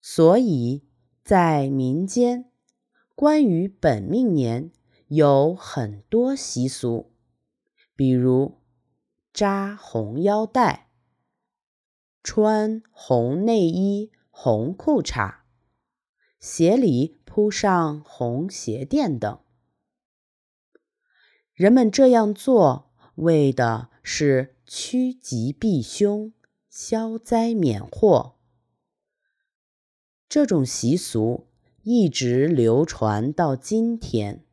所以在民间，关于本命年有很多习俗，比如扎红腰带、穿红内衣、红裤衩、鞋里铺上红鞋垫等。人们这样做，为的是趋吉避凶、消灾免祸。这种习俗一直流传到今天。